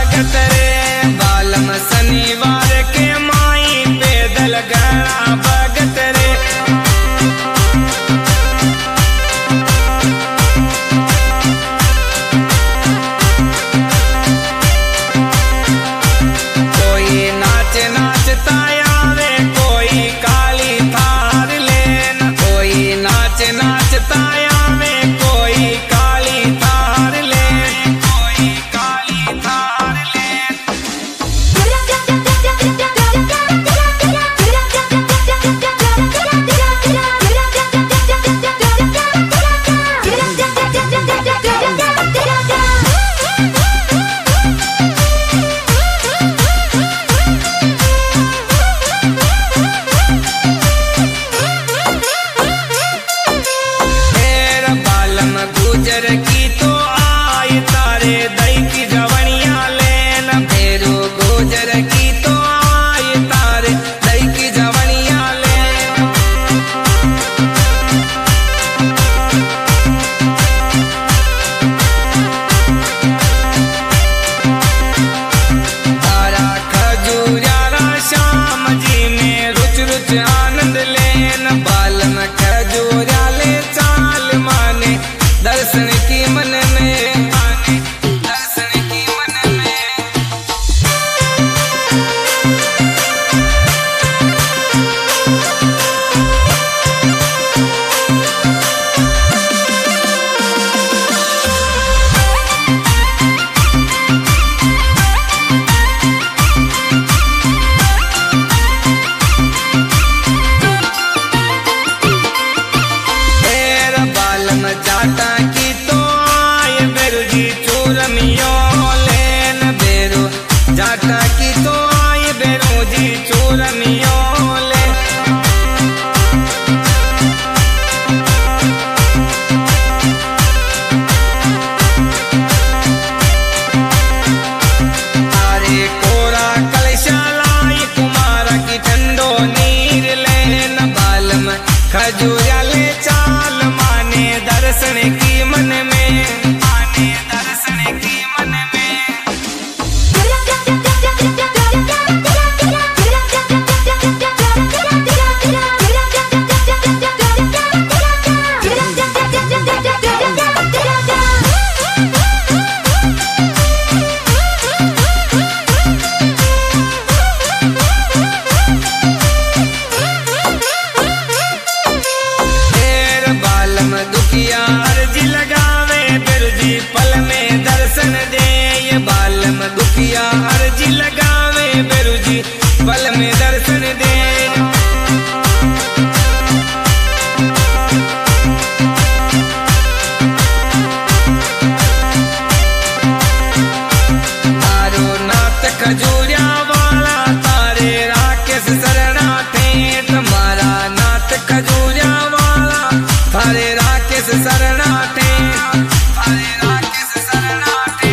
स्वागत रे बालम शनिवार के माई पैदल गया भगत रे। कोई नाच नाचता आवे कोई काली थार लेन, कोई नाच नाचता आवे कोई काली थार लेन, कोई काली थार लेन। गुजर की तो आय तारे दई की जवनिया लेन, फेरो गुजर की तो आय तारे दई की जवनिया लेन। तारा खजूरिया श्याम जी में रुच रुच आनंद लेन, बालम खजूरिया ले चाल माने दर्शन की मन में, दर्शन की मन में। बालम जाटा की तो आय बेरुजी चूरमियो लेन, बेरो जाटा की तो आय बेरुजी चूरमियो ले। तारे कोरा कलशालाई कुमारा की ठंडो नीर लेन, बालम खजूरिया ले चाल माने दर्शन की मन में, माने दर्शन की मन में। बालम दुखिया अर्जी लगावे बिरजी पल में दर्शन दे, ये बालम दुखिया अर्जी लगावे बिरजी पल में दर्शन दे। तारो नाथ खजूरिया वाला तारे राकेश शरणा थे, तुम्हारा नाथ खजूरिया वाला थारे राकेश शरणा थे, थारे राकेश शरणा थे।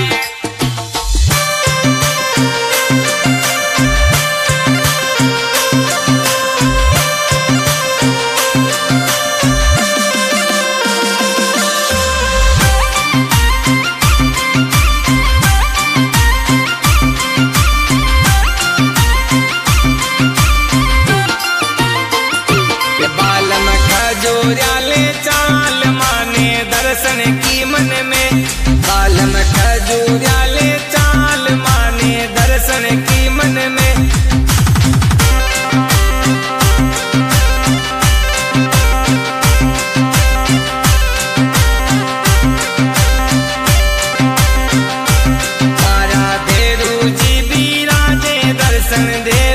बालम खजूरिया ले चाल माने दर्शन की मन में, बालम खजूरिया ले चाल माने दर्शन की मन में। तारा भेरू जी भी राजे दर्शन दे